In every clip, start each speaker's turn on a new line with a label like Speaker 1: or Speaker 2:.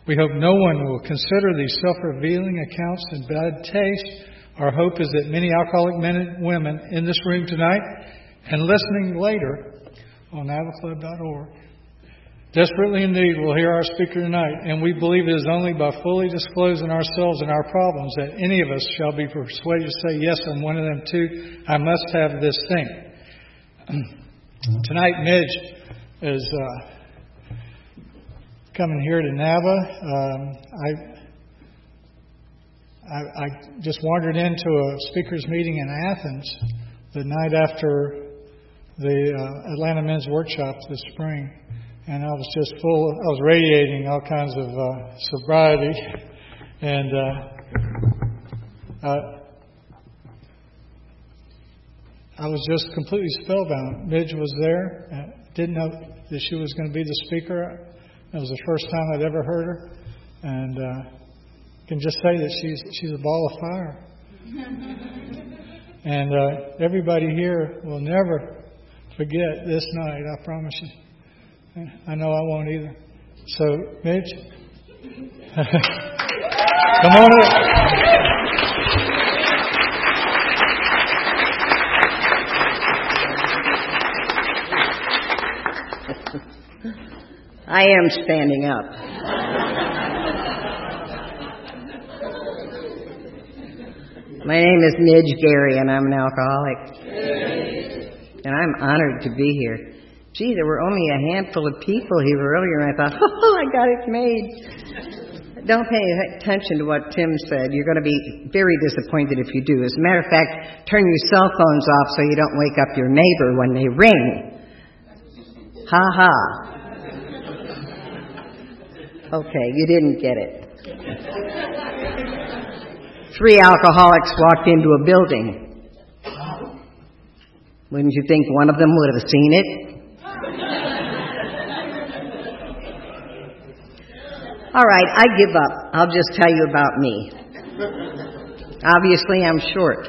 Speaker 1: We hope no one will consider these self-revealing accounts in bad taste. Our hope is that many alcoholic men and women in this room tonight and listening later on NavaClub.org desperately in need will hear our speaker tonight, and we believe it is only by fully disclosing ourselves and our problems that any of us shall be persuaded to say, yes, I'm one of them too. I must have this thing. Tonight, Midge is coming here to Nava. I just wandered into a speakers meeting in Athens the night after the Atlanta Men's Workshop this spring. And I was just I was radiating all kinds of sobriety. And I was just completely spellbound. Midge was there. Didn't know that she was going to be the speaker. It was the first time I'd ever heard her. And can just say that she's a ball of fire. And everybody here will never forget this night, I promise you. I know I won't either. So, Midge, come on up.
Speaker 2: I am standing up. My name is Midge Gary, and I'm an alcoholic. And I'm honored to be here. Gee, there were only a handful of people here earlier, and I thought, oh, I got it made. Don't pay attention to what Tim said. You're going to be very disappointed if you do. As a matter of fact, turn your cell phones off so you don't wake up your neighbor when they ring. Ha ha. Okay, you didn't get it. 3 alcoholics walked into a building. Wouldn't you think one of them would have seen it? All right, I give up. I'll just tell you about me. Obviously, I'm short.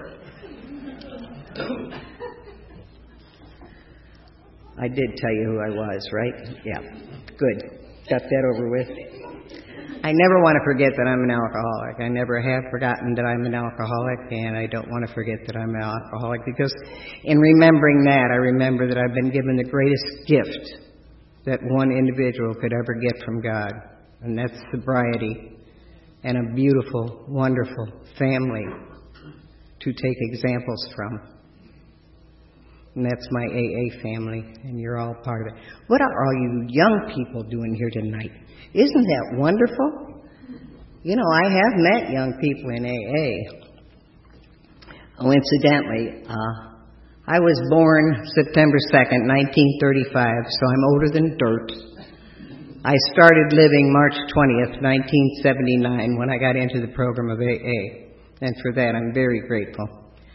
Speaker 2: I did tell you who I was, right? Yeah, good. Got that over with. I never want to forget that I'm an alcoholic. I never have forgotten that I'm an alcoholic, and I don't want to forget that I'm an alcoholic, because in remembering that, I remember that I've been given the greatest gift that one individual could ever get from God, and that's sobriety and a beautiful, wonderful family to take examples from. And that's my AA family, and you're all part of it. What are all you young people doing here tonight? Isn't that wonderful? You know, I have met young people in AA. Oh, incidentally, I was born September 2nd, 1935, so I'm older than dirt. I started living March 20th, 1979, when I got into the program of AA. And for that, I'm very grateful.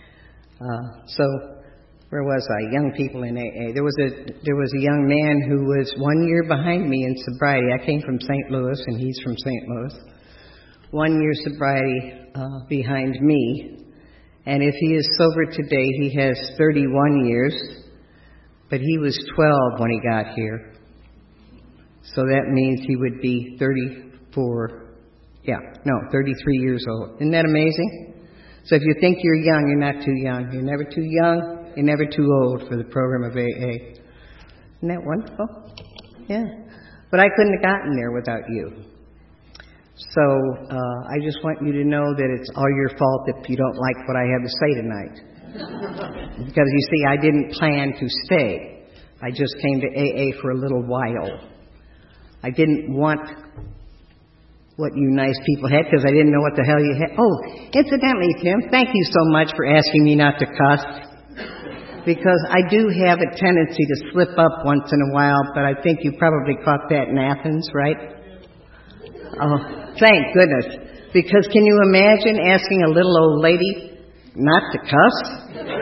Speaker 2: Where was I? Young people in AA. There was a young man who was 1 year behind me in sobriety. I came from St. Louis, and he's from St. Louis. 1 year sobriety behind me. And if he is sober today, he has 31 years. But he was 12 when he got here. So that means he would be 33 years old. Isn't that amazing? So if you think you're young, you're not too young. You're never too young. You're never too old for the program of AA. Isn't that wonderful? Yeah. But I couldn't have gotten there without you. So I just want you to know that it's all your fault if you don't like what I have to say tonight. Because you see, I didn't plan to stay. I just came to AA for a little while. I didn't want what you nice people had because I didn't know what the hell you had. Oh, incidentally, Tim, thank you so much for asking me not to cuss. Because I do have a tendency to slip up once in a while, but I think you probably caught that in Athens, right? Oh, thank goodness. Because can you imagine asking a little old lady not to cuss?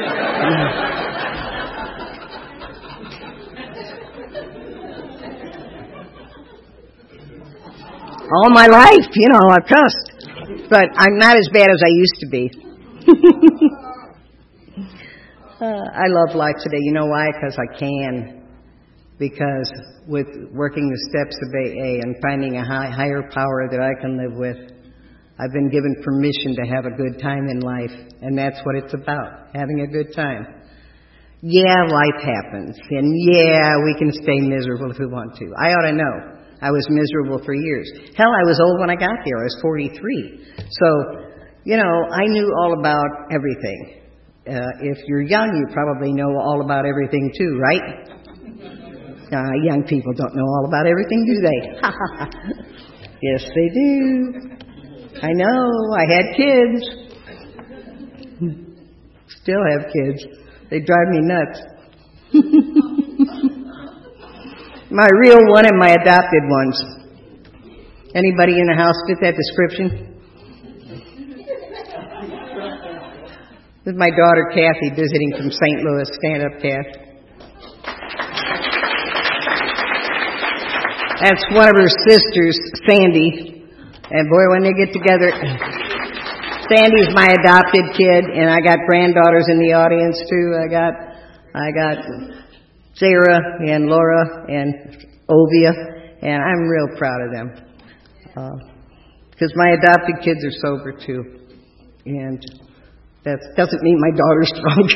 Speaker 2: All my life, you know, I've cussed. But I'm not as bad as I used to be. I love life today. You know why? Because I can. because with working the steps of AA and finding a higher power that I can live with, I've been given permission to have a good time in life, and that's what it's about, having a good time. Yeah, life happens, and yeah, we can stay miserable if we want to. I ought to know. I was miserable for years. Hell, I was old when I got here. I was 43. So, I knew all about everything. If you're young, you probably know all about everything too, right? Young people don't know all about everything, do they? Yes, they do. I know. I had kids. Still have kids. They drive me nuts. My real one and my adopted ones. Anybody in the house fit that description? This is my daughter Kathy visiting from St. Louis. Stand up, Kath. That's one of her sisters, Sandy. And boy, when they get together, Sandy's my adopted kid, and I got granddaughters in the audience too. I got Sarah and Laura and Ovia, and I'm real proud of them. Because my adopted kids are sober too. And that doesn't mean my daughter's drunk.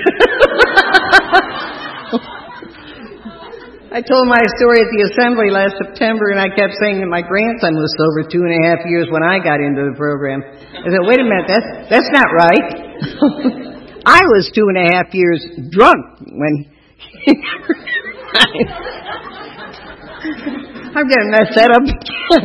Speaker 2: I told my story at the assembly last September, and I kept saying that my grandson was sober 2.5 years when I got into the program. I said, wait a minute, that's not right. I was 2.5 years drunk when I'm going to mess that up again.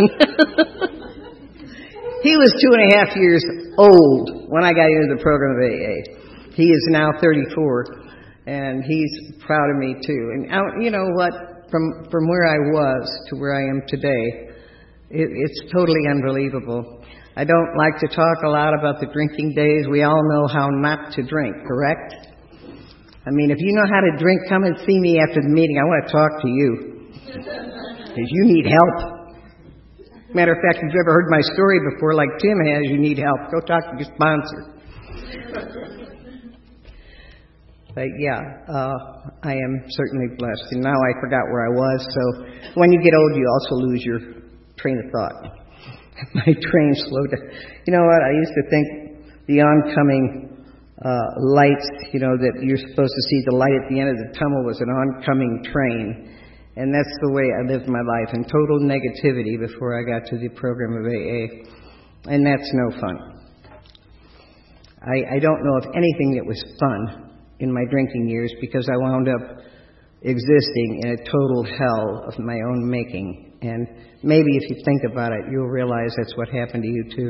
Speaker 2: He was 2.5 years old when I got into the program of AA. He is now 34. And he's proud of me too. And you know what? From where I was to where I am today, it's totally unbelievable. I don't like to talk a lot about the drinking days. We all know how not to drink, correct? I mean, if you know how to drink, come and see me after the meeting. I want to talk to you. Because you need help. Matter of fact, if you've ever heard my story before, like Tim has, you need help. Go talk to your sponsor. But yeah, I am certainly blessed. And now I forgot where I was. So when you get old, you also lose your train of thought. My train slowed down. You know what? I used to think the oncoming lights, that you're supposed to see the light at the end of the tunnel was an oncoming train. And that's the way I lived my life, in total negativity before I got to the program of AA. And that's no fun. I don't know of anything that was fun in my drinking years, because I wound up existing in a total hell of my own making. And maybe if you think about it, you'll realize that's what happened to you too.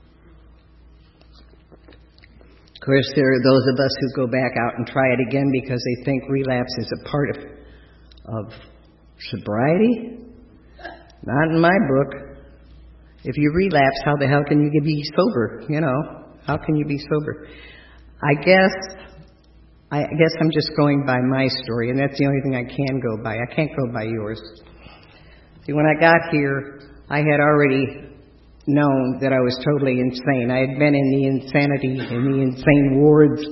Speaker 2: Of course, there are those of us who go back out and try it again because they think relapse is a part of sobriety. Not in my book. If you relapse, how the hell can you be sober? How can you be sober? I guess I'm just going by my story, and that's the only thing I can go by. I can't go by yours. See, when I got here, I had already known that I was totally insane. I had been in the insane wards,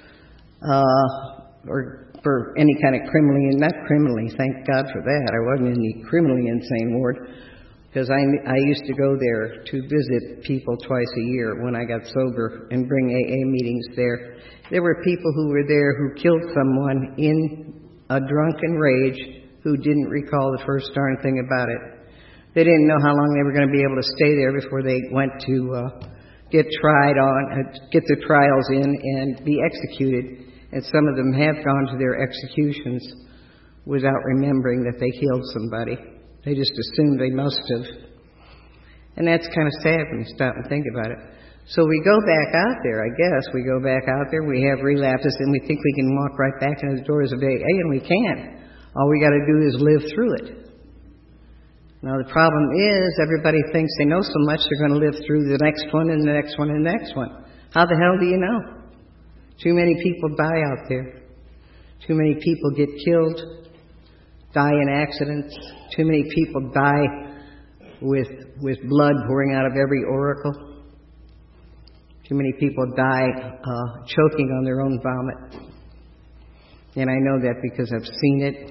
Speaker 2: or for any kind of not criminally, thank God for that. I wasn't in the criminally insane ward, because I used to go there to visit people twice a year when I got sober and bring AA meetings there. There were people who were there who killed someone in a drunken rage who didn't recall the first darn thing about it. They didn't know how long they were going to be able to stay there before they went to get the trials in and be executed. And some of them have gone to their executions without remembering that they killed somebody. They just assumed they must have. And that's kind of sad when you stop and think about it. So we go back out there, I guess. We go back out there, we have relapses, and we think we can walk right back into the doors of AA, and we can't. All we got to do is live through it. Now the problem is, everybody thinks they know so much they're going to live through the next one and the next one and the next one. How the hell do you know? Too many people die out there. Too many people get killed, die in accidents. Too many people die with blood pouring out of every auricle. Too many people die choking on their own vomit. And I know that because I've seen it.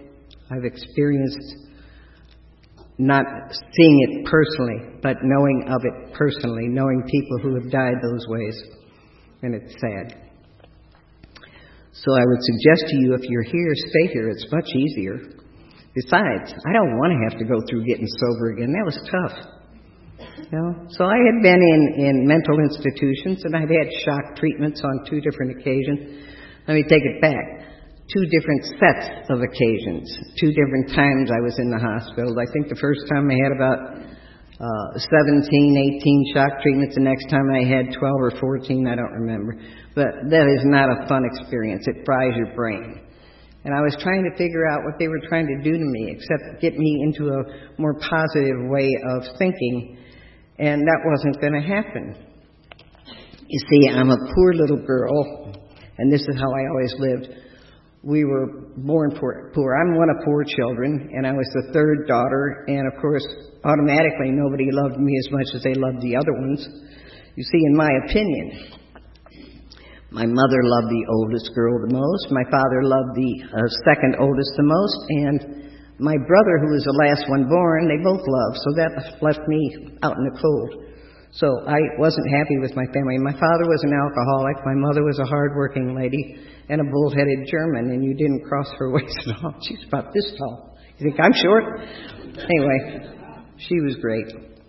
Speaker 2: I've experienced not seeing it personally, but knowing of it personally, knowing people who have died those ways, and it's sad. So I would suggest to you, if you're here, stay here. It's much easier. Besides, I don't want to have to go through getting sober again. That was tough. You know? So I had been in mental institutions, and I'd had shock treatments on 2 different occasions. Let me take it back. 2 different sets of occasions. 2 different times I was in the hospital. I think the first time I had about 17, 18 shock treatments. The next time I had 12 or 14, I don't remember. But that is not a fun experience. It fries your brain. And I was trying to figure out what they were trying to do to me, except get me into a more positive way of thinking. And that wasn't going to happen. You see, I'm a poor little girl, and this is how I always lived. We were born poor. I'm one of 4 children, and I was the 3rd daughter, and of course, automatically nobody loved me as much as they loved the other ones. You see, in my opinion, my mother loved the oldest girl the most, my father loved the second oldest the most, and my brother, who was the last one born, they both loved, so that left me out in the cold. So I wasn't happy with my family. My father was an alcoholic, my mother was a hard-working lady, and a bull-headed German, and you didn't cross her waist at all. She's about this tall. You think I'm short? Anyway, she was great.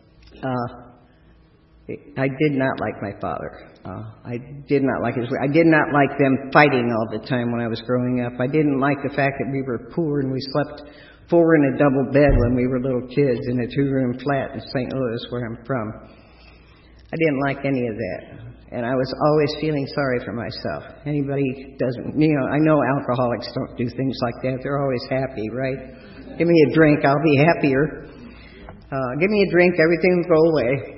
Speaker 2: I did not like my father. I did not like his way. I did not like them fighting all the time when I was growing up. I didn't like the fact that we were poor and we slept 4 in a double bed when we were little kids in a 2-room flat in St. Louis, where I'm from. I didn't like any of that. And I was always feeling sorry for myself. Anybody doesn't, I know alcoholics don't do things like that. They're always happy, right? Give me a drink, I'll be happier. Give me a drink, everything will go away.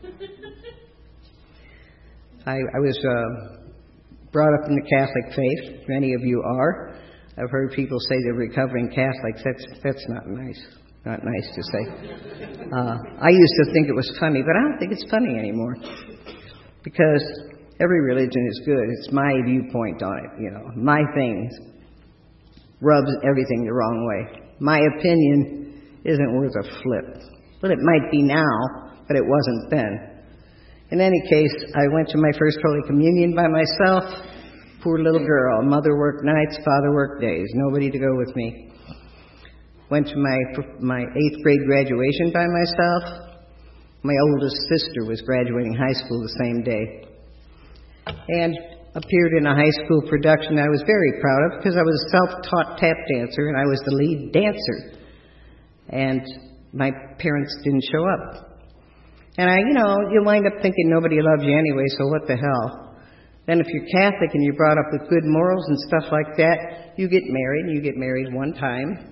Speaker 2: I was brought up in the Catholic faith. Many of you are. I've heard people say they're recovering Catholics. That's not nice. Not nice to say. I used to think it was funny, but I don't think it's funny anymore. Because every religion is good. It's my viewpoint on it, My thing rubs everything the wrong way. My opinion isn't worth a flip. Well, it might be now, but it wasn't then. In any case, I went to my first Holy Communion by myself. Poor little girl. Mother worked nights, father worked days. Nobody to go with me. Went to my 8th grade graduation by myself. My oldest sister was graduating high school the same day. And appeared in a high school production I was very proud of because I was a self-taught tap dancer and I was the lead dancer. And my parents didn't show up. And you wind up thinking nobody loves you anyway, so what the hell? Then if you're Catholic and you're brought up with good morals and stuff like that, you get married, and you get married one time.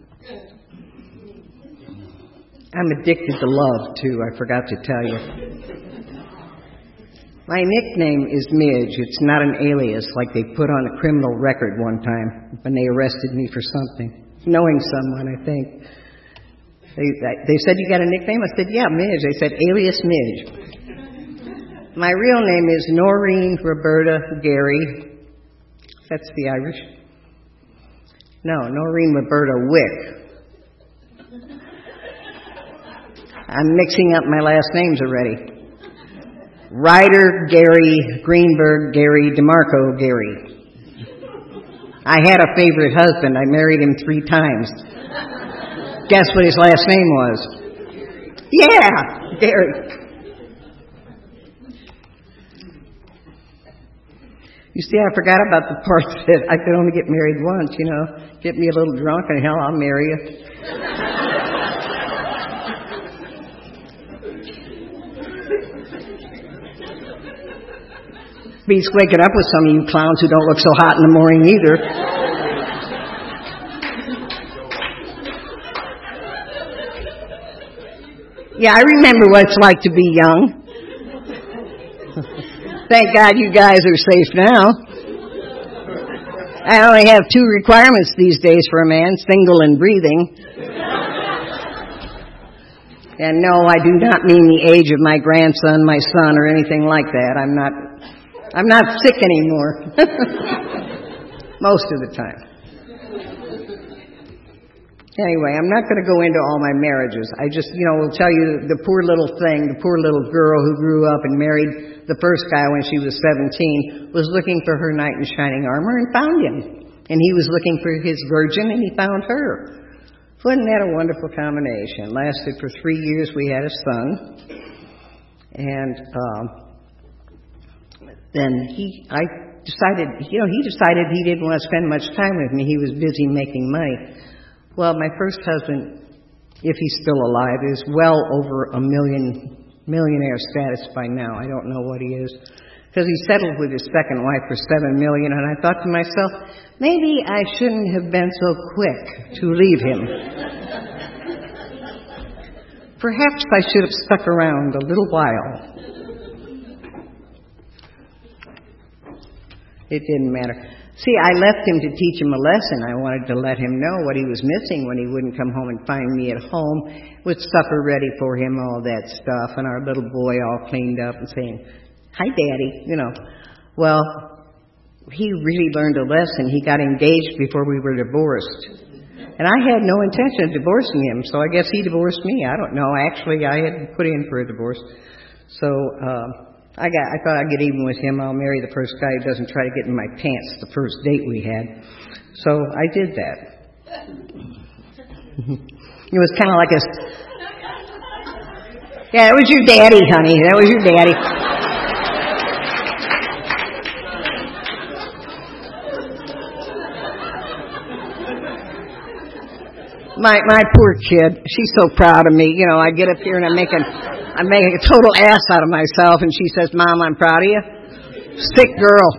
Speaker 2: I'm addicted to love, too, I forgot to tell you. My nickname is Midge. It's not an alias like they put on a criminal record one time when they arrested me for something. Knowing someone, I think. They said, "You got a nickname?" I said, "Yeah, Midge." They said, "Alias Midge." My real name is Noreen Roberta Gary. That's the Irish. No, Noreen Roberta Wick. I'm mixing up my last names already. Ryder Gary Greenberg Gary DeMarco Gary. I had a favorite husband. I married him 3 times. Guess what his last name was? Yeah, Gary. You see, I forgot about the part that I could only get married once, Get me a little drunk and hell, I'll marry you. Beats waking up with some of you clowns who don't look so hot in the morning either. Yeah, I remember what it's like to be young. Thank God you guys are safe now. I only have 2 requirements these days for a man, single and breathing. And no, I do not mean the age of my grandson, my son, or anything like that. I'm not sick anymore. Most of the time. Anyway, I'm not going to go into all my marriages. I just, will tell you the poor little thing, the poor little girl who grew up and married the first guy when she was 17 was looking for her knight in shining armor and found him. And he was looking for his virgin and he found her. Wasn't that a wonderful combination? It lasted for 3 years. We had a son. And then he decided he didn't want to spend much time with me. He was busy making money. Well, my first husband, if he's still alive, is well over a millionaire status by now. I don't know what he is. Because he settled with his second wife for $7 million, and I thought to myself, maybe I shouldn't have been so quick to leave him. Perhaps I should have stuck around a little while. It didn't matter. See, I left him to teach him a lesson. I wanted to let him know what he was missing when he wouldn't come home and find me at home with supper ready for him, all that stuff, and our little boy all cleaned up and saying, "Hi, Daddy," Well, he really learned a lesson. He got engaged before we were divorced. And I had no intention of divorcing him, so I guess he divorced me. I don't know. Actually, I had put in for a divorce. So, I thought I'd get even with him. I'll marry the first guy who doesn't try to get in my pants the first date we had. So I did that. It was kind of like yeah, it was your daddy, honey. That was your daddy. My poor kid. She's so proud of me. I get up here and I'm making a total ass out of myself, and she says, "Mom, I'm proud of you." Sick girl.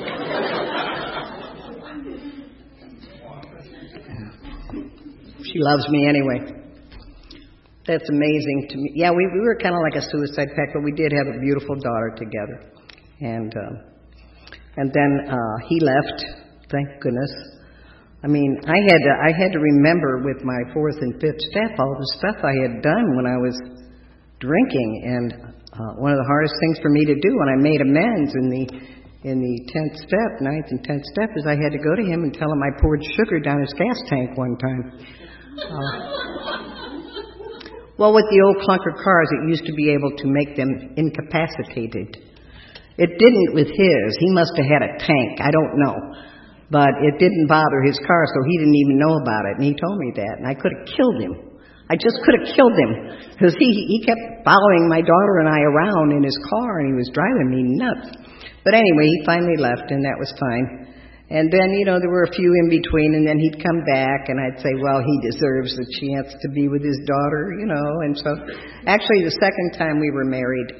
Speaker 2: She loves me anyway. That's amazing to me. Yeah, we were kind of like a suicide pact, but we did have a beautiful daughter together. And then he left, thank goodness. I mean, I had to remember with my fourth and fifth step all the stuff I had done when I was drinking, and one of the hardest things for me to do when I made amends in the 10th step, 9th and 10th step, is I had to go to him and tell him I poured sugar down his gas tank one time. Well, with the old clunker cars, it used to be able to make them incapacitated. It didn't with his. He must have had a tank. I don't know. But it didn't bother his car, so he didn't even know about it. And he told me that. And I could have killed him. I just could have killed him. Because he kept following my daughter and I around in his car, and he was driving me nuts. But anyway, he finally left, and that was fine. And then, there were a few in between, and then he'd come back, and I'd say, well, he deserves the chance to be with his daughter, And so, actually, the second time we were married,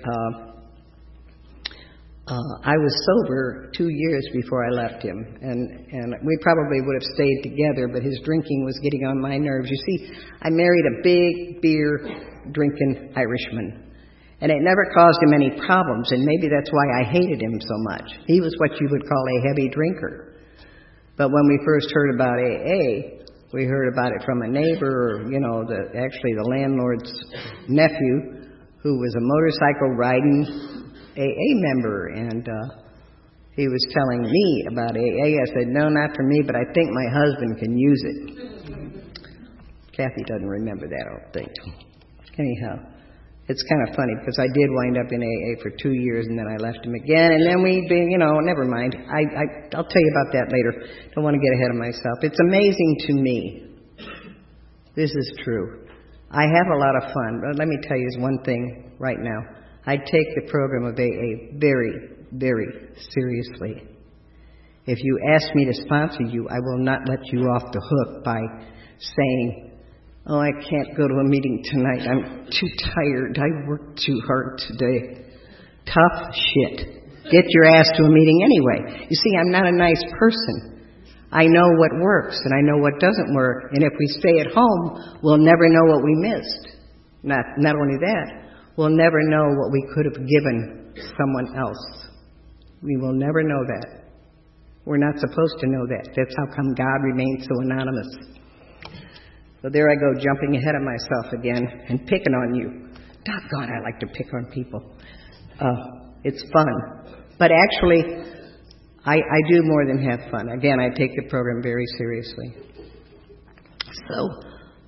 Speaker 2: I was sober 2 years before I left him, and we probably would have stayed together, but his drinking was getting on my nerves. You see, I married a big beer-drinking Irishman, and it never caused him any problems, and maybe that's why I hated him so much. He was what you would call a heavy drinker. But when we first heard about AA, we heard about it from a neighbor, actually the landlord's nephew, who was a motorcycle-riding AA member, and he was telling me about AA. I said, no, not for me, but I think my husband can use it. Kathy doesn't remember that, I don't think. Anyhow, it's kind of funny, because I did wind up in AA for 2 years, and then I left him again, and then never mind. I'll tell you about that later. Don't want to get ahead of myself. It's amazing to me. This is true. I have a lot of fun, but let me tell you one thing right now. I take the program of AA very, very seriously. If you ask me to sponsor you, I will not let you off the hook by saying, oh, I can't go to a meeting tonight. I'm too tired. I worked too hard today. Tough shit. Get your ass to a meeting anyway. You see, I'm not a nice person. I know what works and I know what doesn't work. And if we stay at home, we'll never know what we missed. Not only that, we'll never know what we could have given someone else. We will never know that. We're not supposed to know that. That's how come God remains so anonymous. So there I go, jumping ahead of myself again and picking on you. Doggone, I like to pick on people. It's fun. But actually, I do more than have fun. Again, I take the program very seriously. So,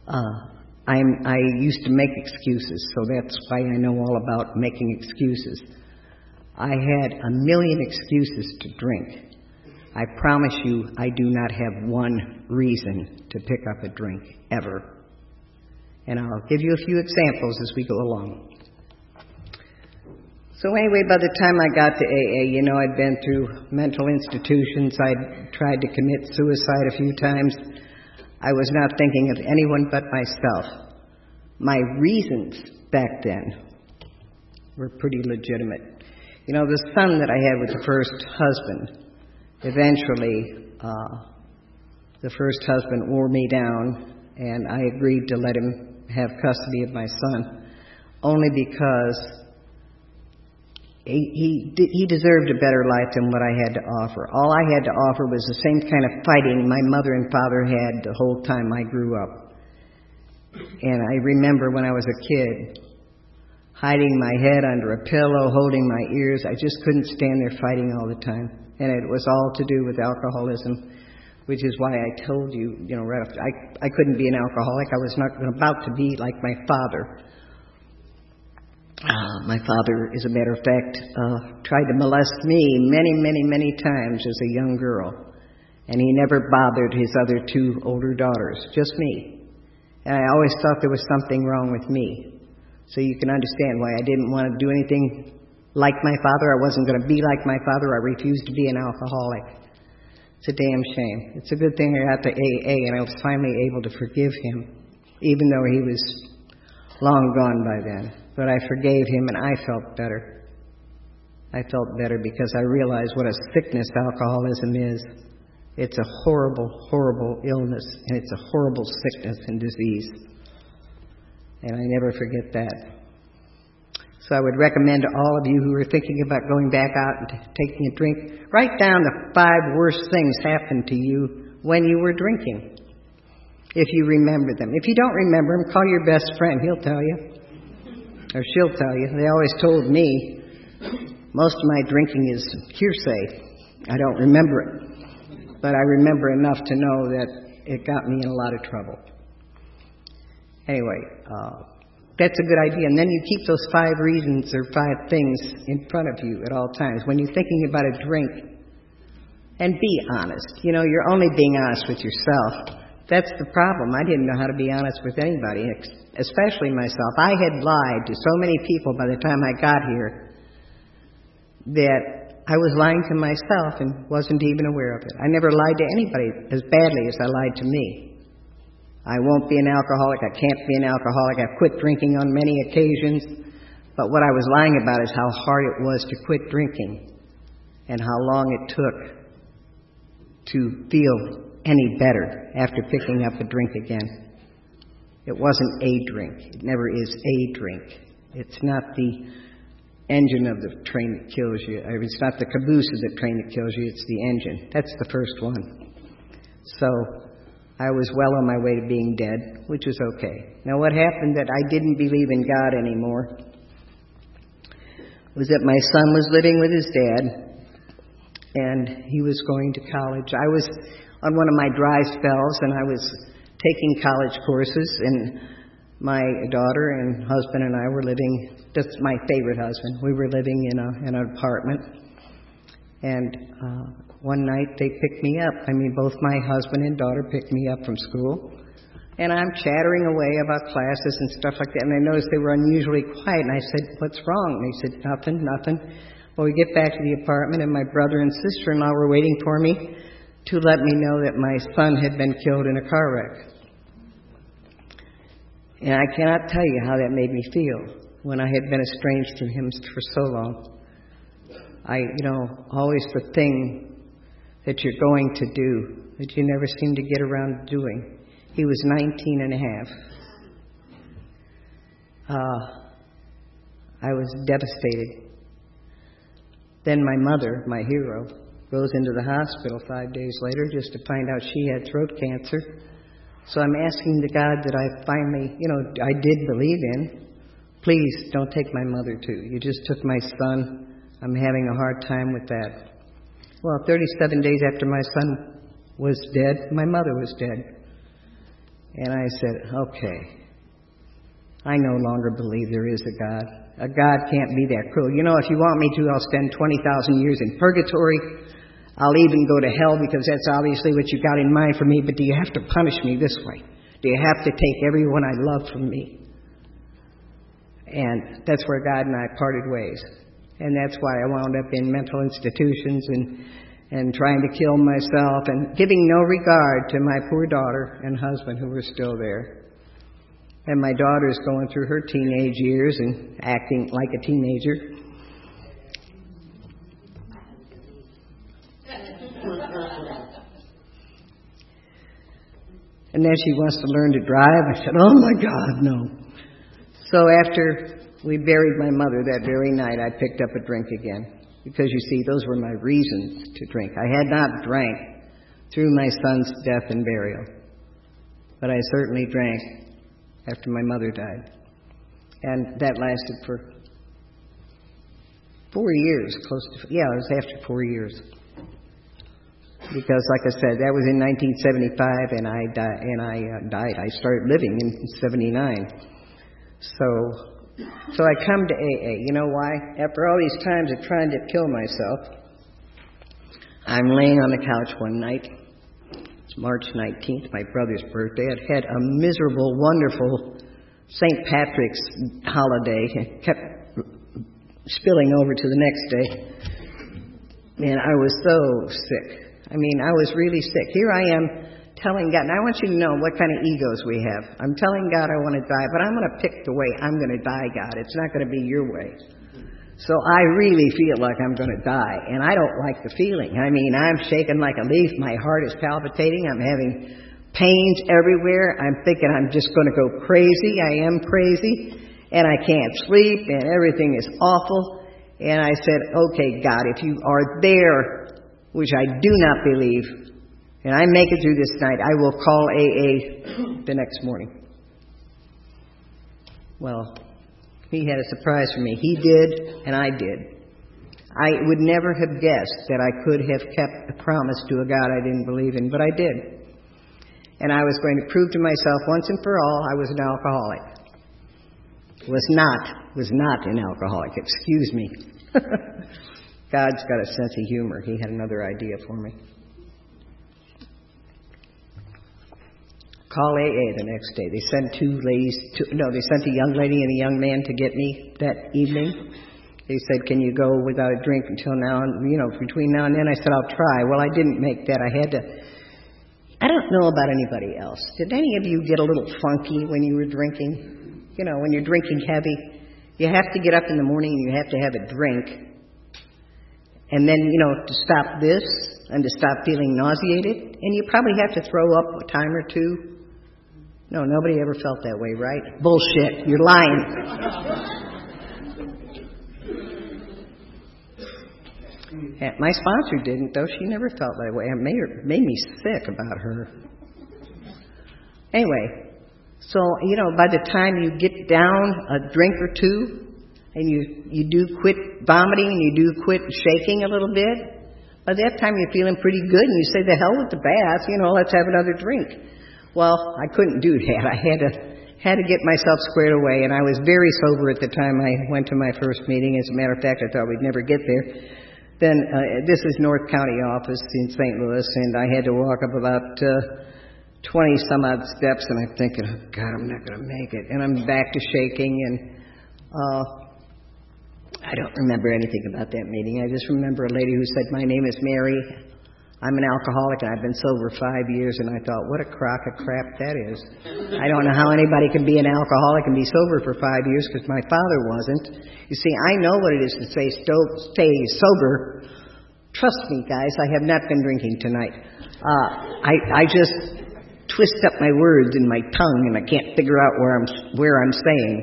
Speaker 2: I used to make excuses, so that's why I know all about making excuses. I had a million excuses to drink. I promise you, I do not have one reason to pick up a drink, ever. And I'll give you a few examples as we go along. So anyway, by the time I got to AA, I'd been through mental institutions. I'd tried to commit suicide a few times. I was not thinking of anyone but myself. My reasons back then were pretty legitimate. The son that I had with the first husband, eventually the first husband wore me down, and I agreed to let him have custody of my son, only because he deserved a better life than what I had to offer. All I had to offer was the same kind of fighting my mother and father had the whole time I grew up. And I remember when I was a kid, hiding my head under a pillow, holding my ears. I just couldn't stand there fighting all the time. And it was all to do with alcoholism, which is why I told you, right after, I couldn't be an alcoholic. I was not about to be like my father. My father, as a matter of fact, tried to molest me many times as a young girl. And he never bothered his other two older daughters, just me. And I always thought there was something wrong with me. So you can understand why I didn't want to do anything like my father. I wasn't going to be like my father. I refused to be an alcoholic. It's a damn shame. It's a good thing I got to AA and I was finally able to forgive him, even though he was long gone by then. But I forgave him and I felt better. I felt better because I realized what a sickness alcoholism is. It's a horrible, horrible illness, and it's a horrible sickness and disease. And I never forget that. So I would recommend to all of you who are thinking about going back out and taking a drink, write down the 5 worst things happened to you when you were drinking, if you remember them. If you don't remember them, call your best friend. He'll tell you. Or she'll tell you. They always told me, most of my drinking is hearsay. I don't remember it. But I remember enough to know that it got me in a lot of trouble. Anyway, that's a good idea. And then you keep those 5 reasons or 5 things in front of you at all times. When you're thinking about a drink, and be honest. You're only being honest with yourself. That's the problem. I didn't know how to be honest with anybody, especially myself. I had lied to so many people by the time I got here that I was lying to myself and wasn't even aware of it. I never lied to anybody as badly as I lied to me. I won't be an alcoholic. I can't be an alcoholic. I've quit drinking on many occasions. But what I was lying about is how hard it was to quit drinking and how long it took to feel any better after picking up a drink again. It wasn't a drink. It never is a drink. It's not the engine of the train that kills you. It's not the caboose of the train that kills you. It's the engine. That's the first one. So I was well on my way to being dead, which was okay. Now what happened that I didn't believe in God anymore was that my son was living with his dad and he was going to college. I was on one of my dry spells and I was taking college courses, and my daughter and husband and I were living, that's my favorite husband, we were living in an apartment. And one night they picked me up. Both my husband and daughter picked me up from school. And I'm chattering away about classes and stuff like that. And I noticed they were unusually quiet. And I said, "What's wrong?" And they said, Nothing. Well, we get back to the apartment and my brother and sister-in-law were waiting for me to let me know that my son had been killed in a car wreck. And I cannot tell you how that made me feel when I had been estranged from him for so long. Always the thing that you're going to do that you never seem to get around to doing. He was 19 and a half. I was devastated. Then my mother, my hero, goes into the hospital 5 days later just to find out she had throat cancer. So I'm asking the God that I finally, I did believe in, please don't take my mother too. You just took my son. I'm having a hard time with that. Well, 37 days after my son was dead, my mother was dead. And I said, okay, I no longer believe there is a God. A God can't be that cruel. You know, if you want me to, I'll spend 20,000 years in purgatory. I'll even go to hell because that's obviously what you got in mind for me. But do you have to punish me this way? Do you have to take everyone I love from me? And that's where God and I parted ways. And that's why I wound up in mental institutions and trying to kill myself and giving no regard to my poor daughter and husband who were still there. And my daughter's going through her teenage years and acting like a teenager. And then she wants to learn to drive. I said, oh my God, no. So after we buried my mother that very night, I picked up a drink again. Because you see, those were my reasons to drink. I had not drank through my son's death and burial. But I certainly drank after my mother died. And that lasted for 4 years, it was after 4 years. Because, like I said, that was in 1975, and I died. I started living in 79. So I come to AA. You know why? After all these times of trying to kill myself, I'm laying on the couch one night. It's March 19th, my brother's birthday. I'd had a miserable, wonderful St. Patrick's holiday. It kept spilling over to the next day. And I was so sick. I mean, I was really sick. Here I am telling God, and I want you to know what kind of egos we have. I'm telling God I want to die, but I'm going to pick the way I'm going to die, God. It's not going to be your way. So I really feel like I'm going to die, and I don't like the feeling. I mean, I'm shaking like a leaf. My heart is palpitating. I'm having pains everywhere. I'm thinking I'm just going to go crazy. I am crazy, and I can't sleep, and everything is awful. And I said, okay, God, if you are there, which I do not believe, and I make it through this night, I will call AA the next morning. Well, he had a surprise for me. He did, and I did. I would never have guessed that I could have kept a promise to a God I didn't believe in, but I did. And I was going to prove to myself once and for all I was an alcoholic. Was not an alcoholic, excuse me. God's got a sense of humor. He had another idea for me. Call AA the next day. They sent they sent a young lady and a young man to get me that evening. They said, can you go without a drink until now? And, between now and then, I said, I'll try. Well, I didn't make that. I don't know about anybody else. Did any of you get a little funky when you were drinking? When you're drinking heavy, you have to get up in the morning and you have to have a drink. And then, to stop this and to stop feeling nauseated. And you probably have to throw up a time or two. No, nobody ever felt that way, right? Bullshit. You're lying. And my sponsor didn't, though. She never felt that way. It made me sick about her. Anyway, so, by the time you get down a drink or two, and you do quit vomiting, and you do quit shaking a little bit, by that time you're feeling pretty good, and you say, the hell with the bath, let's have another drink. Well, I couldn't do that. I had to get myself squared away, and I was very sober at the time I went to my first meeting. As a matter of fact, I thought we'd never get there. Then, this is North County office in St. Louis, and I had to walk up about 20-some-odd steps, and I'm thinking, oh, God, I'm not going to make it. And I'm back to shaking, and I don't remember anything about that meeting. I just remember a lady who said, my name is Mary. I'm an alcoholic, and I've been sober 5 years, and I thought, what a crock of crap that is. I don't know how anybody can be an alcoholic and be sober for 5 years, because my father wasn't. You see, I know what it is to stay sober. Trust me, guys, I have not been drinking tonight. I just twist up my words in my tongue, and I can't figure out where I'm saying.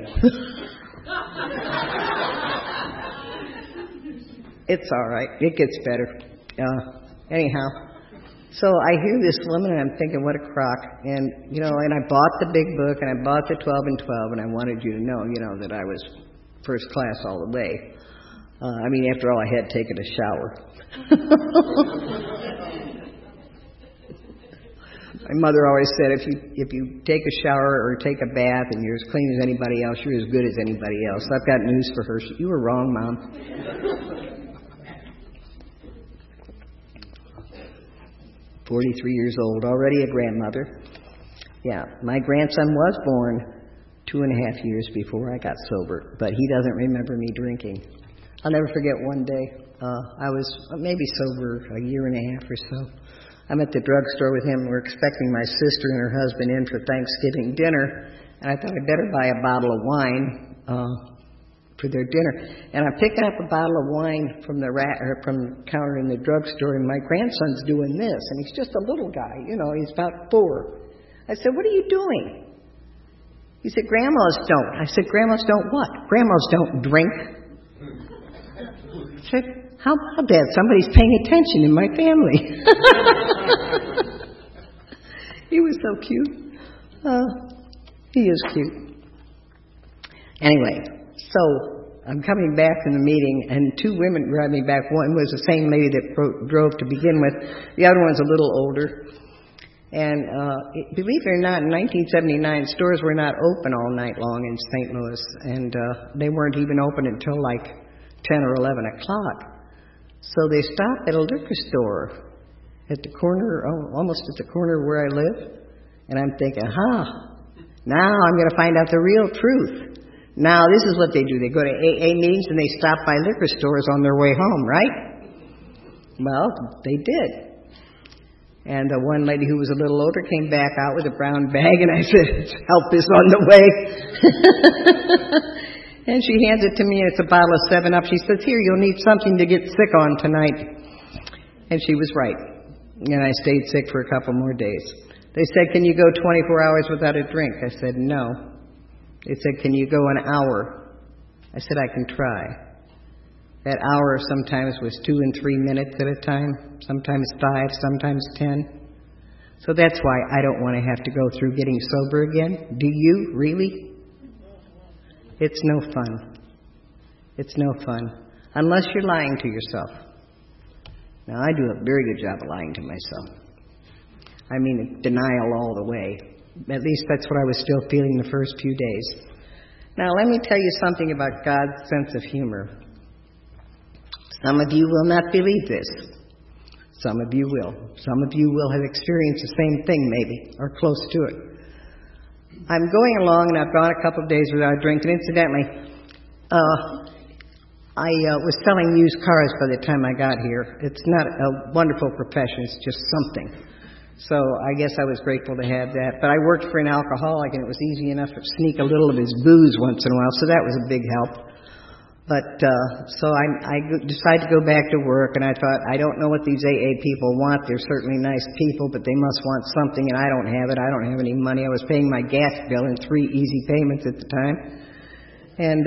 Speaker 2: It's all right. It gets better. Anyhow, so I hear this woman, and I'm thinking, what a crock. And, and I bought the big book, and I bought the 12 and 12, and I wanted you to know, that I was first class all the way. After all, I had taken a shower. My mother always said, if you take a shower or take a bath and you're as clean as anybody else, you're as good as anybody else. I've got news for her. You were wrong, Mom. 43 years old, already a grandmother. Yeah, my grandson was born 2.5 years before I got sober, but he doesn't remember me drinking. I'll never forget one day. I was maybe sober a year and a half or so. I'm at the drugstore with him. We're expecting my sister and her husband in for Thanksgiving dinner, and I thought I'd better buy a bottle of wine for their dinner. And I'm picking up a bottle of wine from the counter in the drugstore, and my grandson's doing this, and he's just a little guy, he's about 4. I said, "What are you doing?" He said, "Grandmas don't." I said, "Grandmas don't what?" "Grandmas don't drink." I said, "How about that? Somebody's paying attention in my family." He was so cute. He is cute. Anyway, so I'm coming back from the meeting, and 2 women drive me back. One was the same lady that drove to begin with. The other one's a little older. And believe it or not, in 1979, stores were not open all night long in St. Louis, and they weren't even open until like 10 or 11 o'clock. So they stopped at a liquor store at the corner, almost at the corner where I live. And I'm thinking, now I'm going to find out the real truth. Now this is what they do. They go to AA meetings and they stop by liquor stores on their way home, right? Well, they did. And the one lady who was a little older came back out with a brown bag, and I said, "Help is on the way." And she hands it to me, and it's a bottle of 7-Up. She says, "Here, you'll need something to get sick on tonight." And she was right. And I stayed sick for a couple more days. They said, "Can you go 24 hours without a drink?" I said, "No." They said, "Can you go an hour?" I said, "I can try." That hour sometimes was 2 and 3 minutes at a time, sometimes 5, sometimes 10. So that's why I don't want to have to go through getting sober again. Do you, really? It's no fun. It's no fun. Unless you're lying to yourself. Now, I do a very good job of lying to myself. I mean, denial all the way. At least that's what I was still feeling the first few days. Now, let me tell you something about God's sense of humor. Some of you will not believe this. Some of you will. Some of you will have experienced the same thing, maybe, or close to it. I'm going along, and I've gone a couple of days without drinking. Incidentally, I was selling used cars by the time I got here. It's not a wonderful profession. It's just something. So I guess I was grateful to have that. But I worked for an alcoholic, and it was easy enough to sneak a little of his booze once in a while, so that was a big help. But so I decided to go back to work, and I thought, I don't know what these AA people want. They're certainly nice people, but they must want something, and I don't have it. I don't have any money. I was paying my gas bill in 3 easy payments at the time. And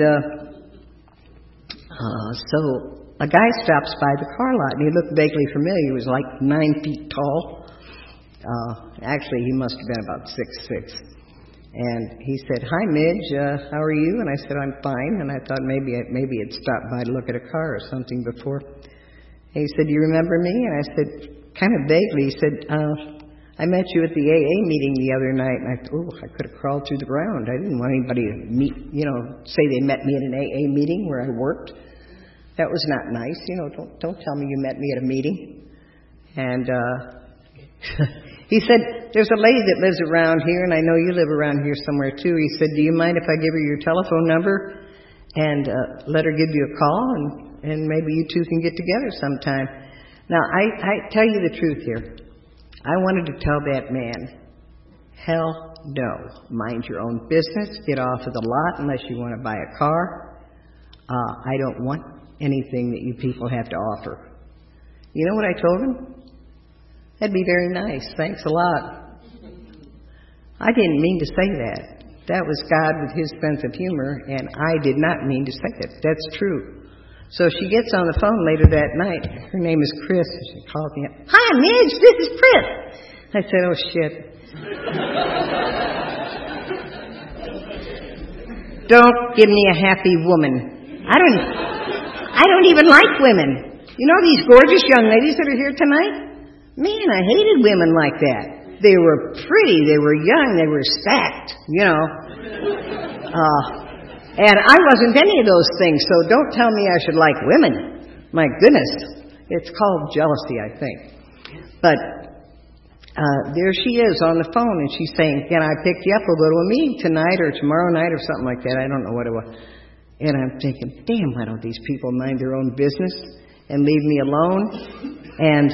Speaker 2: so a guy stops by the car lot, and he looked vaguely familiar. He was like 9 feet tall. Actually, he must have been about 6'6". And he said, "Hi, Midge, how are you?" And I said, "I'm fine." And I thought maybe he'd stopped by to look at a car or something before. And he said, "Do you remember me?" And I said, kind of vaguely, he said, "I met you at the AA meeting the other night." And I thought, I could have crawled through the ground. I didn't want anybody to meet, say they met me at an AA meeting where I worked. That was not nice. Don't tell me you met me at a meeting. And he said, "There's a lady that lives around here, and I know you live around here somewhere too." He said, "Do you mind if I give her your telephone number and let her give you a call, and maybe you two can get together sometime?" Now, I tell you the truth here. I wanted to tell that man, hell no. Mind your own business. Get off of the lot unless you want to buy a car. I don't want anything that you people have to offer. You know what I told him? "That'd be very nice. Thanks a lot." I didn't mean to say that. That was God with his sense of humor, and I did not mean to say it. That's true. So she gets on the phone later that night. Her name is Chris. She called me up. "Hi, Midge, this is Chris." I said, "Oh, shit." Don't give me a happy woman. I don't even like women. You know these gorgeous young ladies that are here tonight? Man, I hated women like that. They were pretty, they were young, they were stacked, you know. And I wasn't any of those things, so don't tell me I should like women. My goodness. It's called jealousy, I think. But there she is on the phone, and she's saying, can I pick you up? We'll go to a meeting tonight or tomorrow night or something like that. I don't know what it was. And I'm thinking, damn, why don't these people mind their own business and leave me alone? And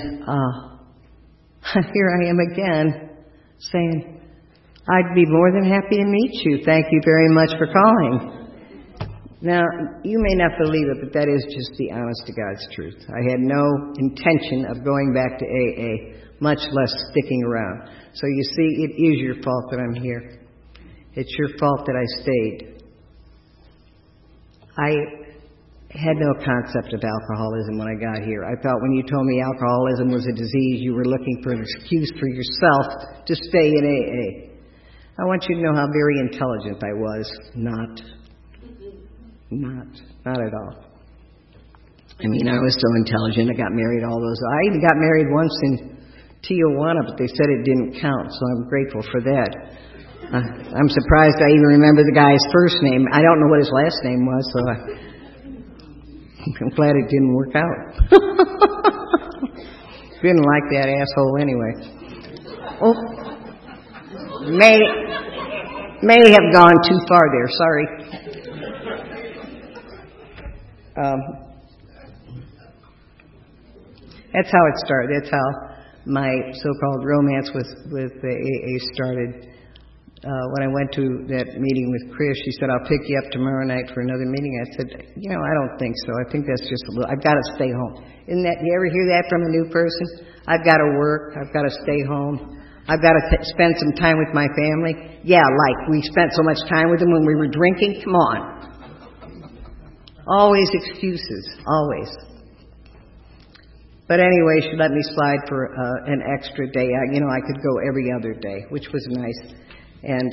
Speaker 2: here I am again saying, I'd be more than happy to meet you. Thank you very much for calling. Now, you may not believe it, but that is just the honest to God's truth. I had no intention of going back to AA, much less sticking around. So you see, it is your fault that I'm here. It's your fault that I stayed. I had no concept of alcoholism when I got here. I thought when you told me alcoholism was a disease, you were looking for an excuse for yourself to stay in AA. I want you to know how very intelligent I was. Not at all. I mean, I was so intelligent. I got married all those. I even got married once in Tijuana, but they said it didn't count, so I'm grateful for that. I'm surprised I even remember the guy's first name. I don't know what his last name was, so I'm glad it didn't work out. Didn't like that asshole anyway. Oh, may have gone too far there. Sorry. That's how it started. That's how my so-called romance with the AA started. When I went to that meeting with Chris, she said, I'll pick you up tomorrow night for another meeting. I said, I don't think so. I think that's just a little, I've got to stay home. You ever hear that from a new person? I've got to work. I've got to stay home. I've got to spend some time with my family. Yeah, like we spent so much time with them when we were drinking. Come on. Always excuses, always. But anyway, she let me slide for an extra day. I could go every other day, which was nice. And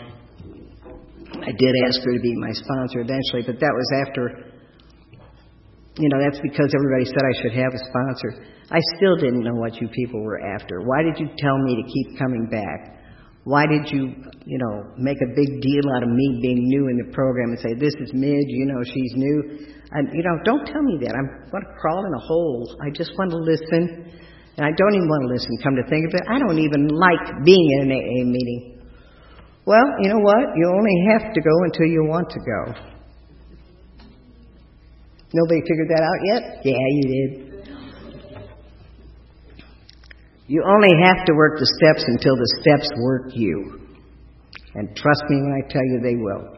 Speaker 2: I did ask her to be my sponsor eventually, but that was after, that's because everybody said I should have a sponsor. I still didn't know what you people were after. Why did you tell me to keep coming back? Why did you, make a big deal out of me being new in the program and say, this is Midge, she's new. And, don't tell me that. I'm going to crawl in a hole. I just want to listen. And I don't even want to listen, come to think of it. I don't even like being in an AA meeting. Well, you know what? You only have to go until you want to go. Nobody figured that out yet? Yeah, you did. You only have to work the steps until the steps work you. And trust me when I tell you they will.